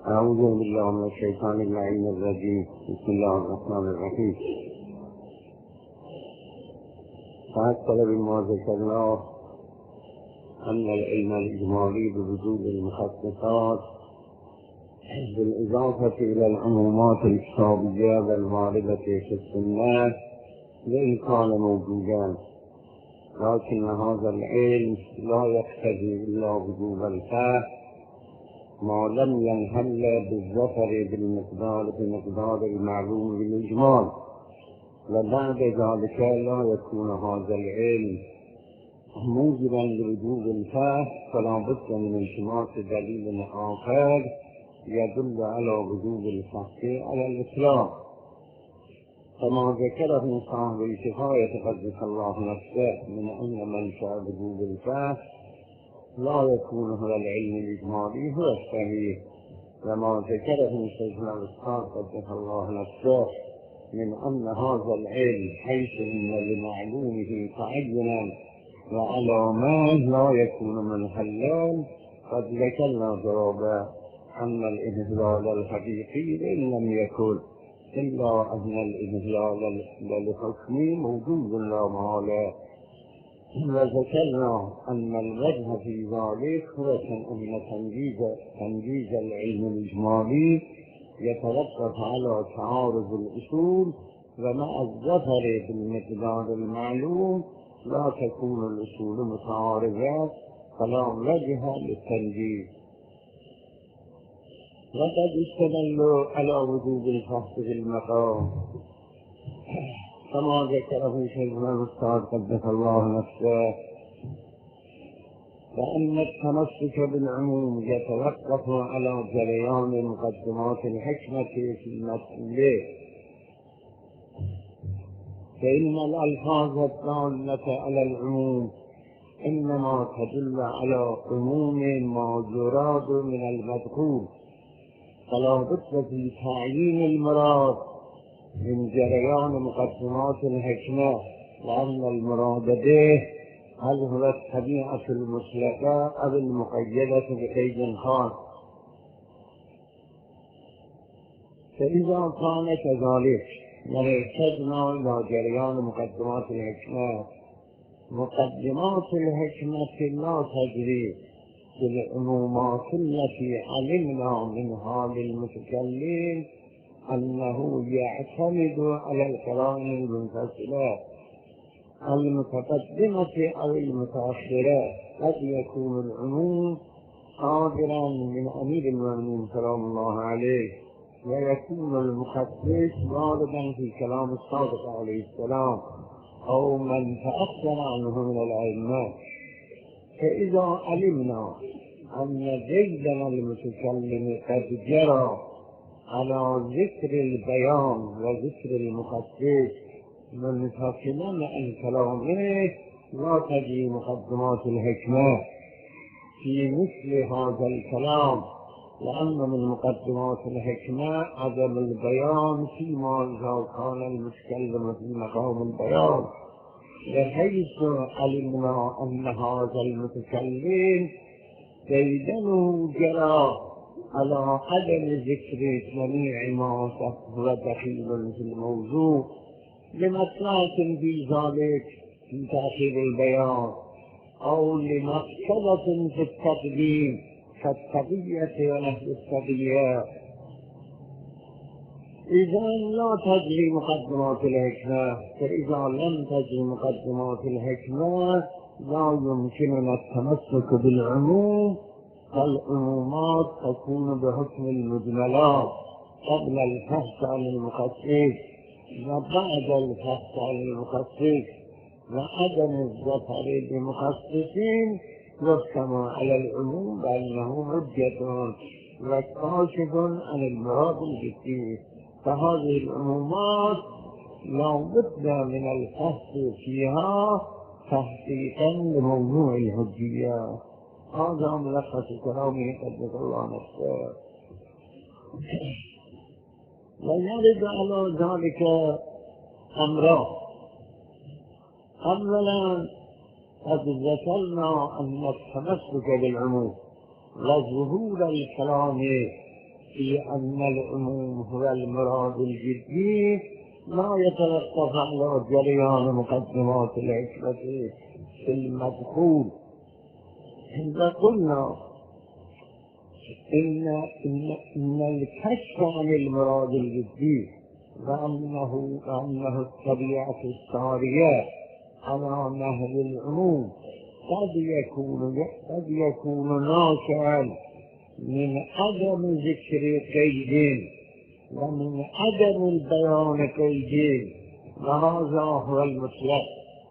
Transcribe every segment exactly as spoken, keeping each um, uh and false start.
أعوذ بالله من الشيطان اللعين الرجيم. بسم الله الرحمن الرحيم. فأكثر مما ذكرناه أن العلم الإجمالي بوجود المخصصات بالإضافة إلى العمومات الكتابية والواردة في السنة وإن كان موجودا، لكن هذا العلم لا يقتضي إلا وجوب الفهم ما لم ينحل بالظفر بالمقدار بمقدار المعلوم بالإجمال، وبعد ذلك لا يكون هذا العلم موجبا لوجوب الفهم، فلا بد من التماس دليل آخر يدل على وجوب الفهم على الإطلاق، كما ذكره صاحب الكفاية قدس الله نفسه من أن منشأ وجوب الفهم لا يكون هو العلم الإجمالي هو الصحيح، وما ذكره شيخنا الأستاذ قدس الله نفسه من أن هذا العلم حيث إن لمعلومه تعينا وعلامات لا يكون منحلا، قد ذكرنا جوابا أن الإذلال الحقيقي إن لم يكن إلا أن الإذلال للحكم موجود لا محالة، وذكرنا أن الوجه في ذلك هو أن تنجيز تنجيز العلم الإجمالي يتوقف على تعارض الأصول، ومع الظفر بالمقدار المعلوم لا تكون الأصول متعارضة، فلا وجه للتنجيز. وقد استدلوا على وجوب الفحص في المقام كما ذكره شيخنا الأستاذ قدس الله نفسه، فإن التمسك بالعموم يتوقف على جريان مقدمات الحكمة في المسألة، فإن الألفاظ الدالة على العموم إنما تدل على عموم ما يراد من المذكور، فلا بد في تعيين المراد من جريان مقدمات الحكمة، لأن المراد به هل هو الطبيعة المطلقة أو المقيدة بقيد خاص، فإذا كان كذلك ونحتاجنا إلى جريان مقدمات الحكمة، مقدمات الحكمة لا تجري بالعمومات التي علمنا من حال المتكلم أنه يعتمد على القرائن المنفصلة المتقدمة أو المتأخرة. قد يكون العموم صادرا من أمير المؤمنين سلام الله عليه، ويكون المخصص واردا في كلام الصادق عليه السلام أو من تأخر عنه من العلماء. فإذا علمنا أن زيدنا المتكلم قد جرى على ذكر البيان وذكر المخصص منفصلا عن كلامه، لا تجي مقدمات الحكمة في مثل هذا الكلام، لأن من مقدمات الحكمة عدم البيان فيما إذا كان المتكلم في مقام البيان، بحيث علمنا أن هذا المتكلم زيدنه جرى على عدم ذكر جميع ما هو دخيل في الموضوع لمصلحة في ذلك في تأخير البيان أو لمقصدة في التقديم كالتقية ونحو التقية. إذا لا تجري مقدمات الحكمة، فإذا لم تجري مقدمات الحكمة لا يمكننا التمسك بالعموم، فالعمومات تكون بحكم المجملات قبل الفحص عن المخصص وبعد الفحص عن المخصص، وعدم الظفر بمخصصين يحكم على العموم بأنه حجة وكاشف عن المراد الجديد. فهذه العمومات لا بد من الفحص فيها تحقيقا لموضوع الحجية. هذا ملخص كلامي قدس الله نفسه. ويرد على ذلك أمران. أولا قد ذكرنا أن التمسك بالعموم وظهور الكلام في أن العموم هو المراد الجدي لا يتوقف على جريان مقدمات الحكمة في المدخول. إذا قلنا إن, إن, إن الكشف عن المراد الجدي وأنه, وأنه الطبيعة السارية على نهج العموم قد يكون, قد يكون ناشئا من عدم ذكر قيد ومن عدم البيان قيد، وهذا هو المطلق.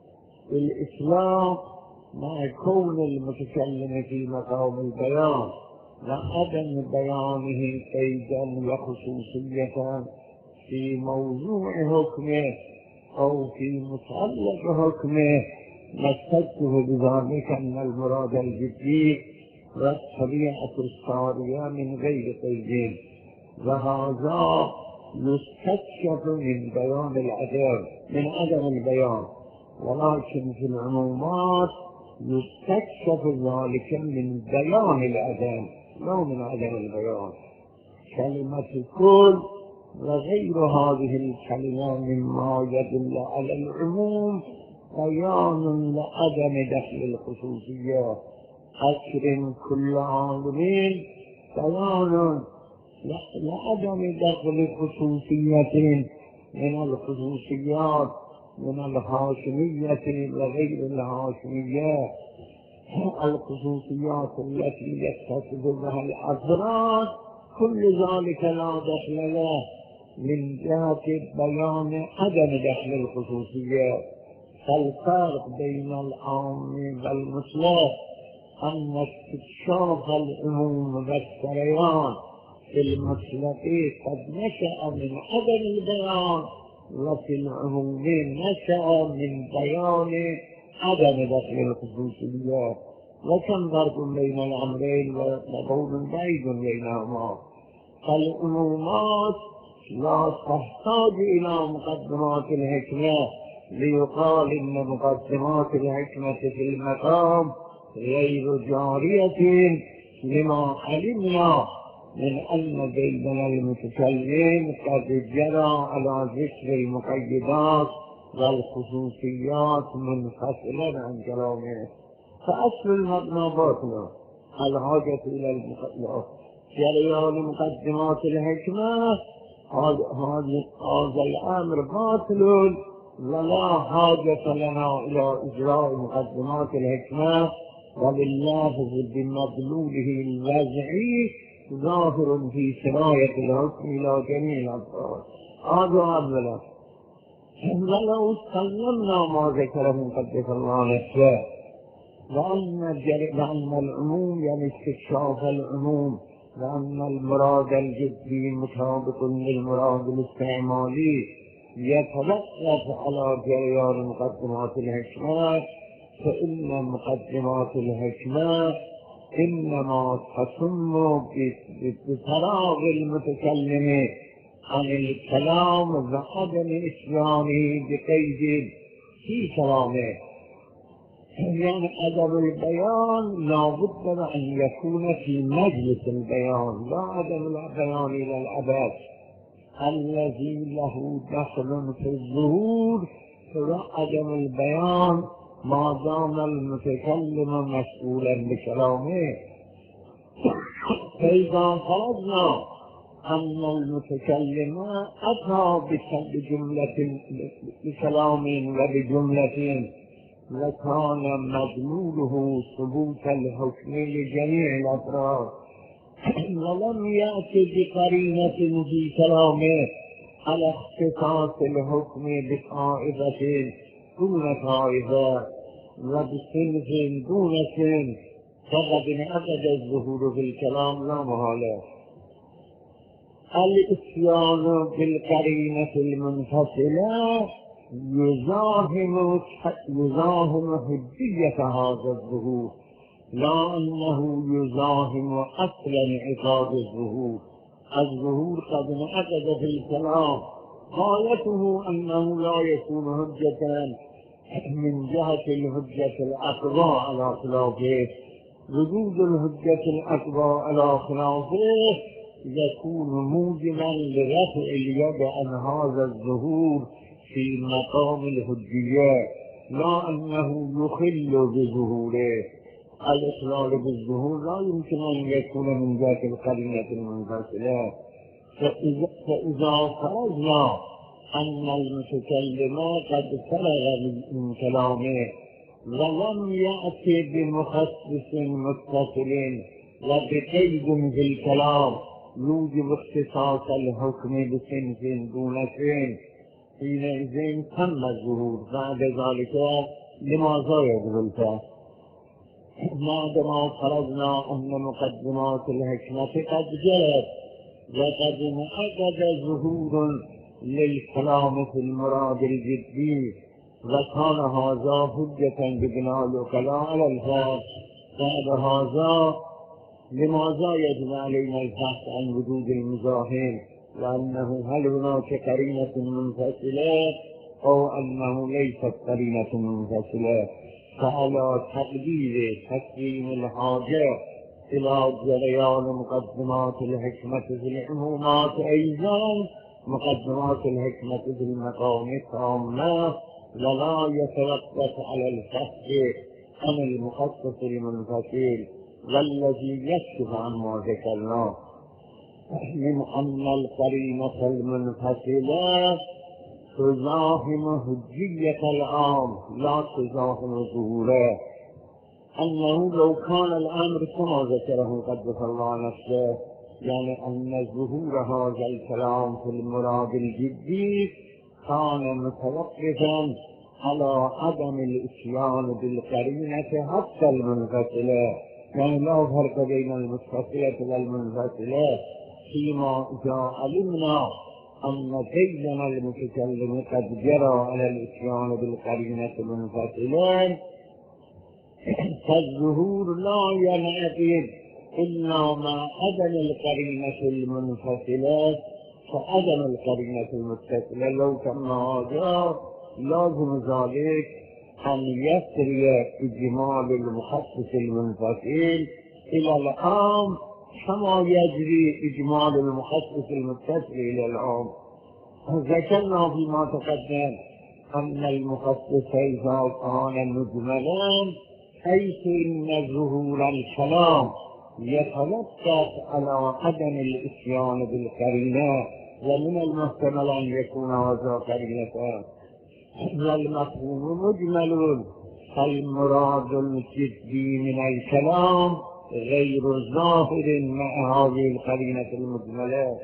الإسلام مع كون المتكلم في مقام البيان وعدم بيانه قيدا وخصوصية في موضوع حكمه أو في متعلق حكمه، نستدعي بذلك أن المراد الجدي والطبيعة السارية من غير قيد، وهذا يستكشف من بيان العدم من عدم البيان، ولكن في العمومات يستكشف ذلك من بيان العدم لا من عدم البيان. كلمة الكل وغير هذه الكلمة مما يدل على العموم بيان لعدم دخل الخصوصية. أكرم كل عالمين بيان لعدم دخل خصوصية من الخصوصيات من الهاشمية وغير الهاشمية، الخصوصيات التي يتصف بها الأفراد كل ذلك لا دخل له من جهة بيان عدم دخل الخصوصية. فالفرق بين العام والمطلق أن استكشاف العموم والسريان في المطلق قد نشأ من عدم البيان، وفي العموم نشأ من بيان عدم دخل الخصوصية. وكم فرق بين الأمرين وقول بعيد بينهما. فالعمومات لا تحتاج إلى مقدمات الحكمة ليقال إن مقدمات الحكمة في المقام غير جارية، لما علمنا من أن بيننا المتكلم قد جرى على ذكر المقيدات والخصوصيات منفصلا عن كلامه. فأصل المبنى باطل، الحاجة إلى المقدمات جريان مقدمات الحكمة هذا الأمر باطل، ولا حاجة لنا إلى إجراء مقدمات الحكمة، ولله بمدلوله الوضعي ظاهر في سراية الحكم إلى جميع الأفراد. هذا أولا. ولو سلمنا ما ذكره قدس الله نفسه وأن العموم يعني استكشاف العموم، وأن المراد الجدي مطابق للمراد الاستعمالي يتوقف على جريان مقدمات الحكمة، فإن مقدمات الحكمة إنما تتم بفراغ المتكلم عن الكلام وعدم إتيانه بقيد في كلامه. يعني عدم البيان لا بد أن يكون في مجلس البيان، لا عدم البيان إلى الأبد الذي له دخل في الظهور، هو عدم البيان ما دام المتكلم مسؤولا بكلامه. فإذا فرضنا أن المتكلم أتى بجملة بكلام وبجملة لكان مدلوله ثبوت الحكم لجميع الأفراد، ولم يأتي بقرينة في كلامه على اختصاص الحكم بطائفة دون طائفة وبصنف دون صنف، فقد انعقد الظهور في الكلام لا محالة. الإتيان بالقرينة المنفصلة يزاحم يزاحم حجية هذا الظهور، لا أنه يزاحم أصل انعقاد الظهور. الظهور قد انعقد في الكلام، غايته أنه لا يكون حجة من جهة الحجة الأقوى على خلافه. وجود الحجة الأقوى على خلافه يكون موجبا لرفع اليد عن هذا الظهور في مقام الحجية، لا أنه يخل بظهوره. الإخلال بالظهور لا يمكن أن يكون من ذات القرينة المنفصلة. فإذا, فإذا فرضنا أن المتكلم قد فرغ من كلامه ولم يأتي بمخصص متصل وبقيد في الكلام يوجب اختصاص الحكم بصنف دون صنف، حينئذ تم الظهور. بعد ذلك لماذا يظهر؟ بعدما فرضنا أن مقدمات الحكمة قد جرت وقد انعقد ظهور للكلام في المراد الجدي، وكان هذا حجة ببناء العقلاء على الفاظ. بعد هذا لماذا يجب علينا البحث عن وجود المزاحم؟ لأنه هل هناك قرينة منفصلة أو أنه ليست قرينة منفصلة؟ فعلى تقدير تسليم الحاجة إلى جريان مقدمات الحكمة في العمومات أيضا مقدمات الحكمة في المقام التامة، ولا يتوقف على الفصل عن المخصص المنفصل، والذي يكشف عن ما ذكرناه من أن القرينة المنفصلة تزاحم حجية العام لا تزاحم ظهوره. أنه لو كان الأمر كما ذكره قدس الله نفسه، يعني أن ظهور هذا الكلام في المراد الجدي كان متوقفا على عدم الإتيان بالقرينة حتى المنفصلة، يعني لا فرق بين المتصلة والمنفصلة، فيما إذا علمنا أن بين المتكلم قد جرى على الإتيان بالقرينة المنفصلة، فالظهور لا ينعقد إلا مع عدم القرينة المنفصلة. فعدم القرينة المتصلة لو كان هذا لازم ذلك أن يسري إجمال المخصص المنفصل إلى العام كما يجري إجمال المخصص المتصل إلى العام. ذكرنا فيما تقدم أن المخصص إذا كان مجملا حيث إن ظهور الكلام يتوقف على عدم الإتيان بالقرينة، ومن المحتمل أن يكون هذا قرينة، والمفهوم مجمل، فالمراد الجدي من الكلام غير ظاهر مع هذه القرينة المجملة،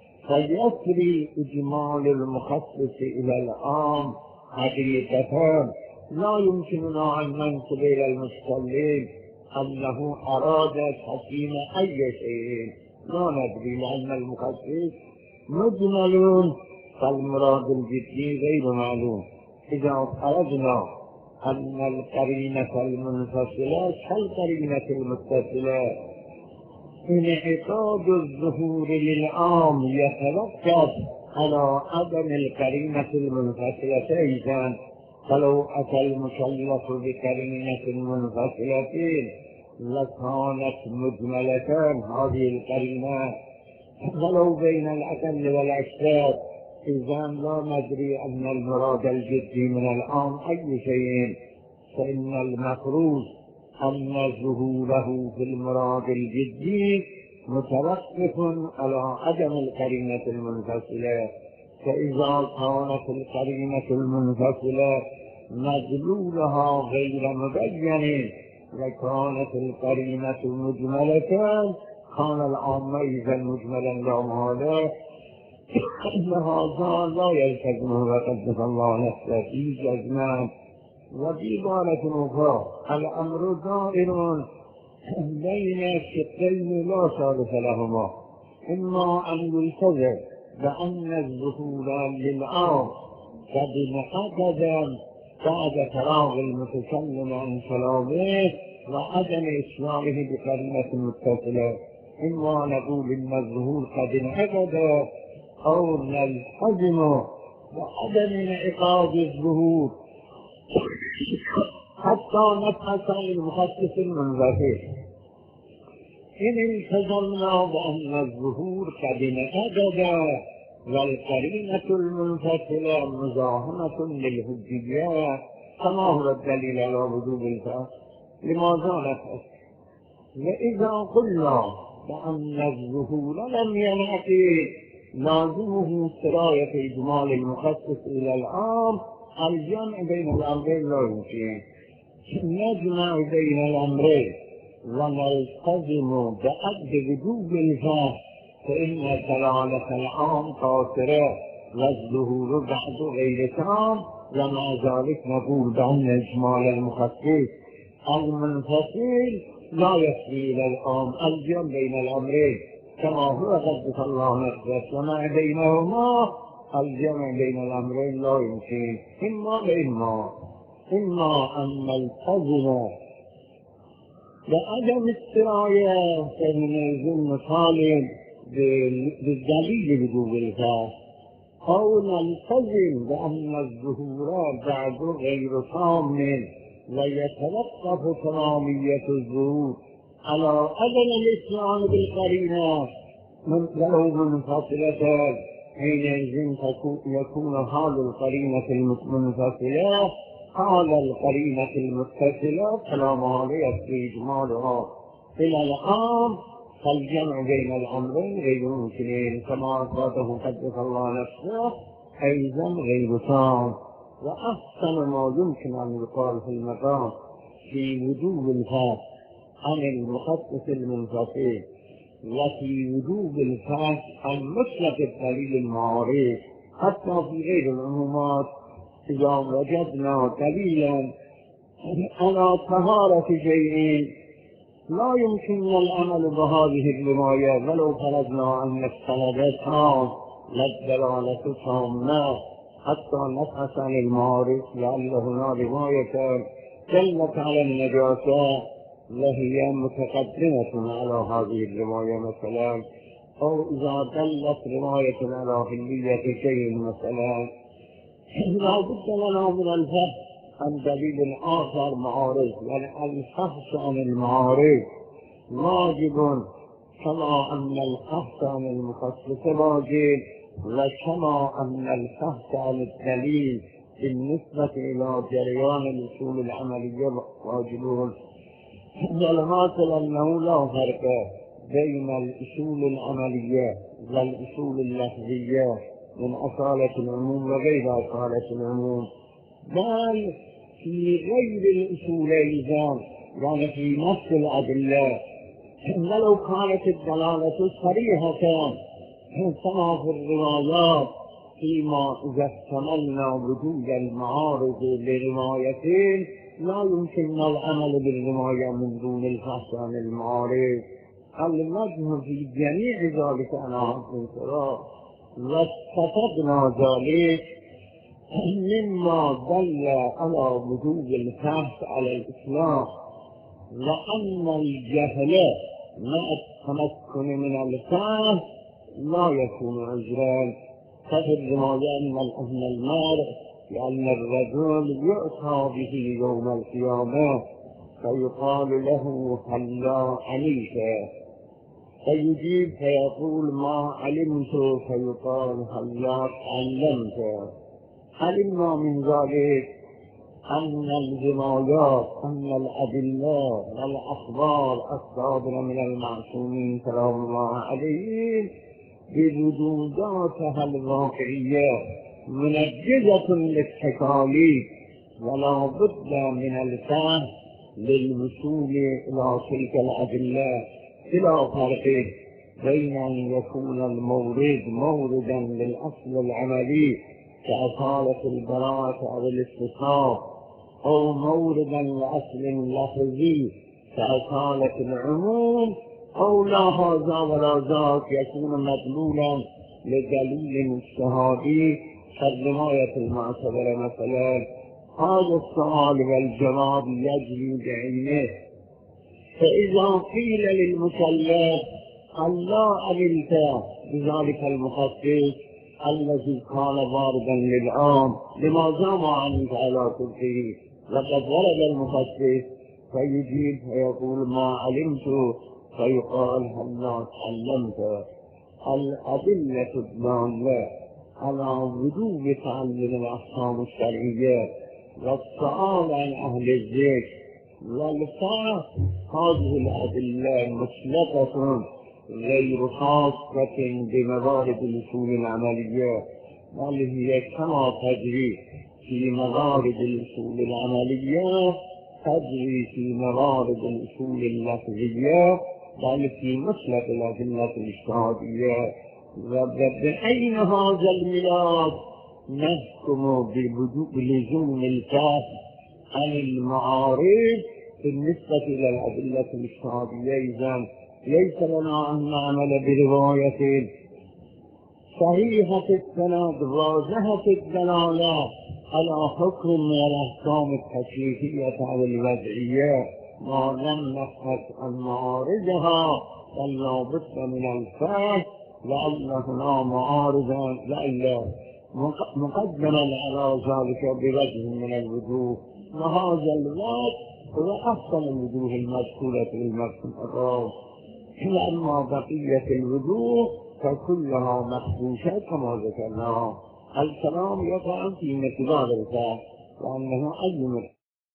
فيسري إجمال المخصص إلى العام حقيقة. لا يمكننا أن ننسب إلى المتكلم أنه أراد تحكيم أي شيء، لا ندري، لأن المخصص مجمل فالمراد الجدي غير معلوم. إذا فرضنا أن القرينة المنفصلة كالقرينة المتصلة، انعقاد الظهور للعام يتوقف على عدم القرينة المنفصلة أيضا. فلو أتى المكلف بقرينة منفصلة لكانت مجملة هذه القرينة ولو بين الأقل والأكثر، إذا لا ندري أن المراد الجدي من العام أي شيء، فإن المفروض أن ظهوره في المراد الجدي متوقف على عدم القرينة المنفصلة. فإذا كانت القرينة المنفصلة مدلولها غير مبين وكانت القرينة مجملة كان العام إذا مجملا لا معنى، إن هذا لا يلتزمه وقدس الله نفسه في جزمان. وبعبارة أخرى الأمر دائر بين شقين لا ثالث لهما، إما أن يلتزم بأن الظهور للعام قد انعقد بعد فراغ المتكلم عن كلامه وعدم إسلامه بقرينة متصلة، إما نقول إن الظهور قد انعقد أو نلتزم بعدم انعقاد الظهور حتى نبحث عن المخصص المنفصل. إن التزمنا بأن الظهور قد انعقد والقرينة المنفصلة مزاحمة للحجية، كما هو الدليل على وجوب الفصل. لماذا نفصل؟ وإذا قلنا بأن الظهور لم ينعقد لازمه سراية إجمال المخصص إلى العام، الجمع بين الأمرين لا يمكن. نجمع بين الأمرين ونلتزم بعد وجوب الفصل، فإن دلالة العام قاصرة والظهور بعد غير تام، ومع ذلك نقول بأن إجمال المخصص المنفصل لا يفضي إلى العام، الجمع بين الأمرين كما هو قدس الله نفسه، وما بينهما الجمع بين الأمرين لا يمكن. إما وإما، إما أن نلتزم بعدم السراية فنلزم طالب بالدليل وجوب الفصل، أو نلتزم بأن الظهور بعد غير تام ويتوقف تمامية الظهور على عدم الإتيان بالقرينة ولو منفصلة، حينئذ يكون حال القرينة المنفصلة حال القرينة المتصلة، فلا مانع في إجمالها إلى العام، فالجمع بين الأمرين غير ممكن، كما أثبته قدس الله نفسه أيضا غير تام. وأحسن ما يمكن أن يقال في المقام في وجوب الفصل عن المخصص المنفصل، وفي وجوب الفصل عن مطلق الدليل المعارف، حتى في غير العمومات إذا وجدنا دليلا على طهارة شيء لا يمكن العمل بهذه الرواية، ولو فرضنا أن السند تام للدلالة تامة حتى نبحث عن المعارف، لأن هنا رواية دلت على النجاسة وهي متقدمة على هذه الرواية مثلا، أو إذا دلت رواية على حلية شيء مثلا، لا بد لنا من الفحص عن دليل آخر معارف، والفحص عن المعارف واجب، كما أن الفحص عن المخصص واجب، وكما أن الفحص عن الدليل بالنسبة إلى جريان الأصول العملية واجب. والحاصل أنه لا فرق بين الأصول العملية والأصول اللفظية من أصالة العموم وغير أصالة العموم، بل في غير الأصول أيضا، يعني في نفس الأدلة، ولو كانت الدلالة صريحة كما في الروايات، فيما إذا احتملنا وجود المعارض لروايتين لا يمكن العمل بالرواية من دون الفحص عن المعارض. المجمع في جميع ذلك أنا انصراف، واستفدنا ذلك مما دل على وجوب الفحص على الإسلام، لأن الجهل مع التمكن من الفحص لا يكون عذرا. ففي الرواية أن المرء لأن الرجل يؤتى به يوم القيامة فيقال له هلا عليك، فيجيب فيقول ما علمت، فيقال هلا علمت. علمنا من ذلك أن الروايات، أن الأدلة والأخبار الصادرة من المعصومين سلام الله عليهم بوجوداتها الواقعية منجزة للتكاليف، ولا بد من الفهم للوصول إلى تلك الأدلة، إلى فرق بين أن يكون المورد موردا للأصل العملي كأصالة البراءة أو الاستصحاب، أو موردا لأصل لفظي كأصالة العموم، أو لا هذا ولا ذاك يكون مدلولا لدليل اجتهادي كالرواية المعتبرة مثلا. هذا السؤال والجواب يجري بعينه. فإذا قيل للمكلف ألا عملت بذلك المخصص الذي كان واردا للعام، لماذا ما عملت على كل شيء وقد ورد المخصص؟ فيجيب فيقول ما علمت فيقال هلا تعلمت الأدلة الدالة على وجوب تعلم الأحكام الشرعية والسؤال عن أهل الذكر والفحص. هذه الأدلة مسلكة غير خاصة بموارد الأصول العملية، بل هي كما تجري في موارد الأصول العملية تجري في موارد الأصول اللفظية، بل في مسلك الأدلة الاجتهادية. وبأين هذا الميلاد نحكم بلزوم الفهم عن المعارف بالنسبة إلى الأدلة الاجتهادية؟ إذن ليس لنا أن نعمل برواية صحيحة السند واضحة الدلالة على حكم من الأحكام التكليفية أو الوضعية ما لم نبحث عن معارضها، بل لا بد من الفهم لأن هنا معارضا لأن مقدما على ذلك بوجه من الوجوه، وهذا الوجه هو أحسن الوجوه المذكورة في المذكور، أما بقية الوجوه فكلها مخدوشة كما ذكرنا. الكلام يقع في مقدار الفهم، وأنه أي